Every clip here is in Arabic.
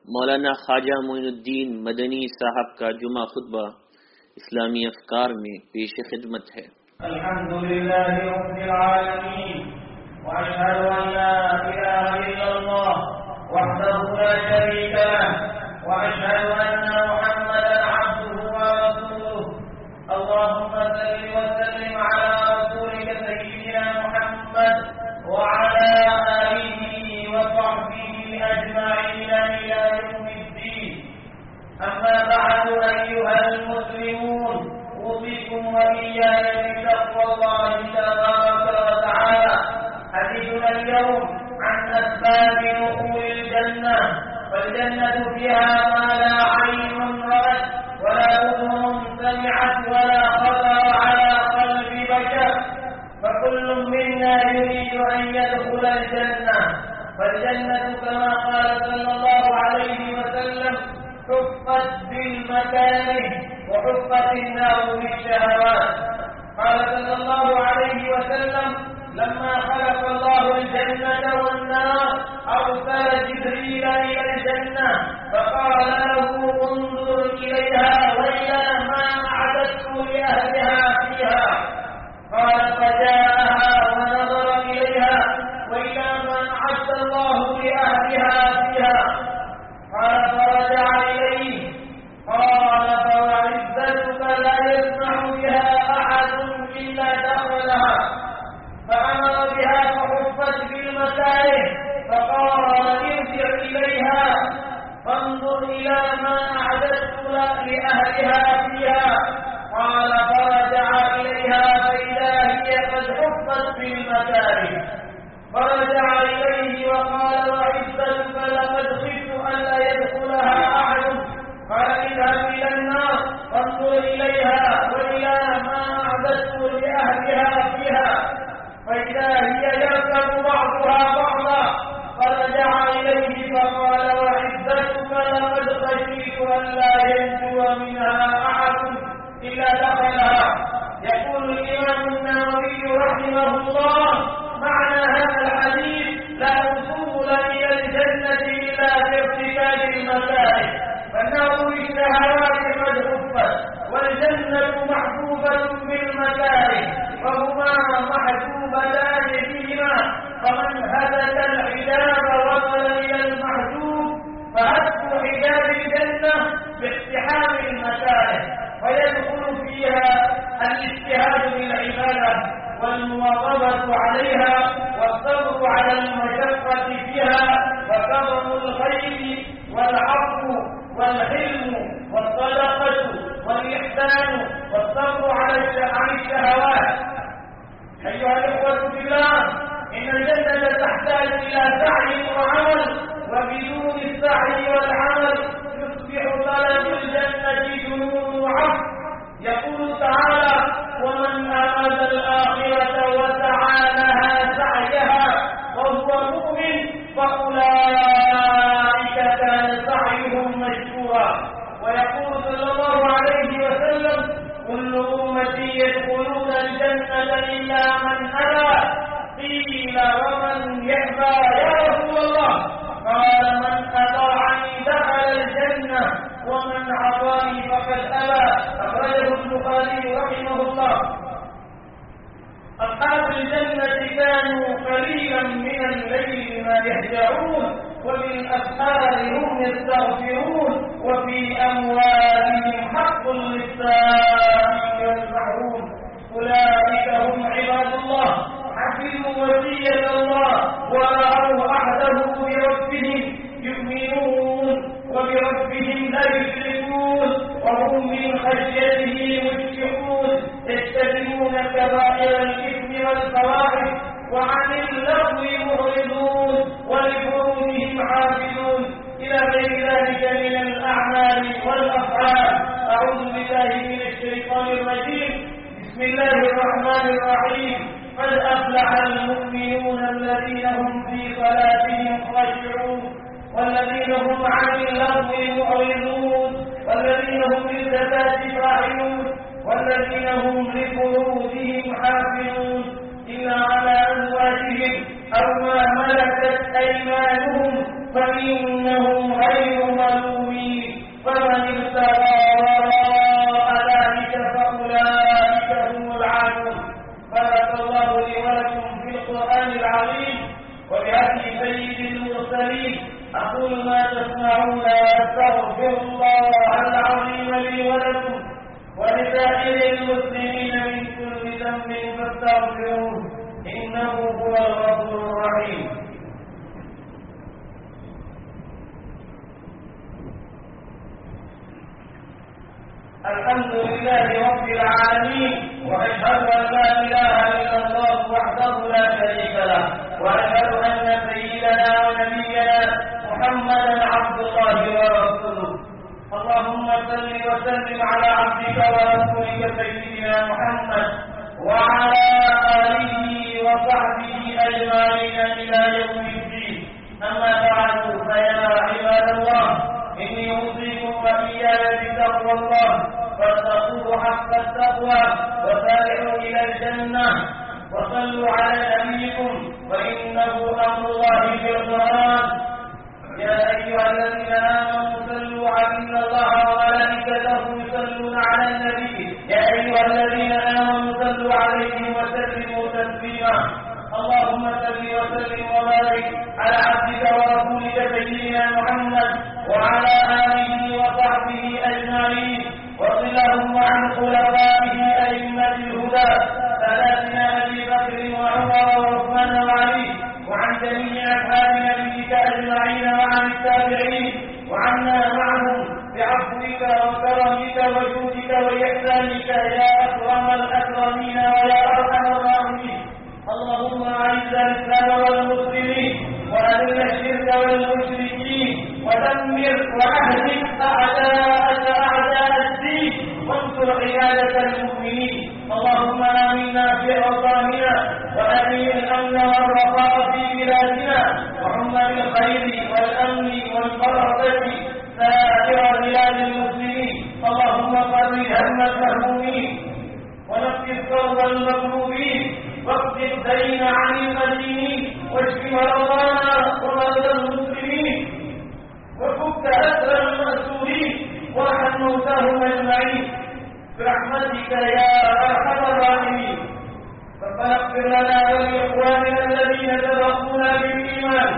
मौलाना ख्वाजा मोइनुद्दीन मदनी साहब का जुमा खुतबा इस्लामी अफकार में पेश खिदमत है। अल्हम्दुलिल्लाहि रब्बिल आलमीन व अशहदु अन ला इलाहा इल्लल्लाह वहदहु ला शरीका लह व अशहदु अन्ना मुहम्मदन अब्दुहु व रसूलुहु। अल्लाहुम्मा सल्लि व सल्लिम अला रसूलिका सय्यिदिना मुहम्मद व अला आलिहि व सहबिहि अजमईन इला यौमिद्दीन। अम्मा बअदु अय्युहा المسلمون أوصيكم وإياي بتقوى الله تبارك وتعالى. حديثنا اليوم عن أسباب دخول الجنة. والجنة فيها ما لا عين رأت ولا أذن سمعت ولا خطر على قلب بشر، فكل منا يريد أن يدخل الجنة. فالجنة كما قال صلى الله عليه وسلم حفت بالمكاره وحفت النار بالشهوات. قال صلى الله عليه وسلم لما خلق الله الجنة والنار أرسل جبريل إلى الجنة فقال له انظر إليها وإلى ما أعددت لأهلها فيها. قال فجاءها ونظر إليها وإلى ما أعد الله لأهلها فيها. قال فرجع إليه قال فوعزتك لا يسمع بها أحد إلا دخلها. فأمر بها فحفت بالمكاره فقال ارجع إليها فانظر إلى ما أعددت لأهلها فيها. قال فرجع إليها فإذا هي قد حفت بالمكاره. فرجع إليه وقال وعزتك لقد خفت ألا يدخلها أحد. قال اذهب إلى النار فانظر إليها وإلى ما أعددت لأهلها فيها. فإذا هي يركب بعضها بعضا. فرجع إليه فقال وعزتك لقد خشيت ألا ينجو منها أحد إلا دخلها. يقول الإمام النووي رحمه الله معنى هذا الحديث لا وصول إلى الجنة إلا بارتكاب المكاره. فالنار بالشهوات قد حفت والجنة محفوفة بالمكاره وهما محجوبتان فيهما. فمن هدك الحجاب وصل إلى المحجوب. فهتك حجاب الجنة باقتحام المكاره ويدخل فيها الاجتهاد بالعبادة والمواظبة عليها والصبر على المشقة فيها وكظم الخير والعفو والحلم والصدقة والإحسان والصبر عن الشهوات. أيها الإخوة في الله، إن الجنة تحتاج إلى سعي وعمل، وبدون السعي والعمل يصبح طلب الجنة جنون وعفو. يقول تعالى ومن أراد الآخرة وسعى لها سعيها وهو مؤمن فأولئك كان سعيهم مشكورا. ويقول صلى الله عليه وسلم كل أمتي يدخلون الجنة إلا من أبى. قيل ومن يأبى يا رسول الله؟ قال من أطاعني دخل الجنة ومن عصاني فقد أبى. أخرجه البخاري رحمه الله. أصحاب الجنة كانوا قليلا من الليل ما يهجعون وبالأسحار هم يستغفرون وفي أموالهم حق للسائل والمحروم. أولئك هم عباد الله حفظوا وصية الله ورعوا عهده بربهم يؤمنون وبربهم لا يشركون وهم من خشيته مشفقون. يجتنبون كبائر الإثم والفواحش وعن اللغو معرضون ولفروجهم حافظون إلى غير ذلك من الأعمال والأفعال. أعوذ بالله من الشيطان الرجيم. بسم الله الرحمن الرحيم. قد أفلح المؤمنون الذين هم في صلاتهم خاشعون والذين هم عن اللغو معرضون والذين هم للزكاة فاعلون والذين هم لفروجهم حافظون إلا على أزواجهم أو ما ملكت أيمانهم فإنهم غير تسمعون أستغفر الله العظيم لي ولكم ولسائر المسلمين من كل ذنب فاستغفروه إنه هو الغفور الرحيم. الحمد لله رب العالمين، وأشهد أن لا إله إلا الله وحده لا شريك له، وأشهد أن سيدنا ونبينا محمدا عبد الله ورسوله. اللهم صل وسلم على عبدك ورسولك سيدنا محمد وعلى آله وصحبه أجمعين إلى يوم الدين. أما بعد، فيا عباد الله، إني أوصيكم وإياي بتقوى الله، فاتقوه حق التقوى وسارعوا إلى الجنة وصلوا على نبيكم فإنه أمر الله في القرآن. يا أيها الذين آمنوا صلوا عليه الله وملائكته يصلون على النبي يا أيها الذين آمنوا صلوا عليه وسلموا تسليما. اللهم صل وسلم وبارك على عبدك ورسولك سيدنا محمد وعلى آله وصحبه أجمعين، وارض اللهم عن خلفائه أئمة الهدى ساداتنا أبي بكر وعمر وعثمان وعلي، وعن جميع أصحاب نبيك أجمعين وعن التابعين، وعنا معهم بعفوك وكرمك وجودك وإحسانك يا أكرم الأكرمين ويا أرحم الراحمين. اللهم أعز الإسلام والمسلمين وأذل الشرك والمشركين ودمر وأهلك أعداءك أعداء الدين وانصر عبادك المؤمنين. اللهم آمنا في أوطاننا وأدم الأمن والرخاء في بلادنا وحم بالخير والأمن والبركة سائر بلاد المسلمين. اللهم فرج هم المهمومين ونفس كرب المكروبين واقض الدين عن المدينين واشف مرضانا ومرضى المسلمين وفك أسر المأسورين وارحم موتاهم أجمعين برحمتك يا أرحم الراحمين. ربنا اغفر لنا ولإخواننا الذين سبقونا بالإيمان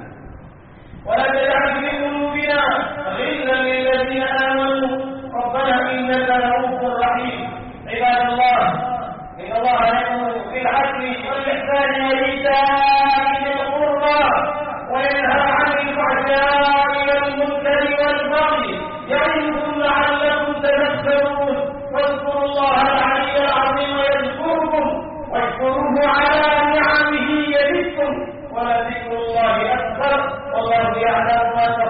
ولا تجعل في قلوبنا غلا للذين آمنوا ربنا إنك رؤوف رحيم. عباد الله، إن الله يأمر بالعدل والإحسان وإيتاء ذي القربى وينهى عن الفحشاء والمنكر والبغي يعظكم لعلكم تذكرون. واذكروا الله العلي العظيم يذكركم واشكروه على نعمه يزدكم ولذكر الله أكبر والله يعلم ما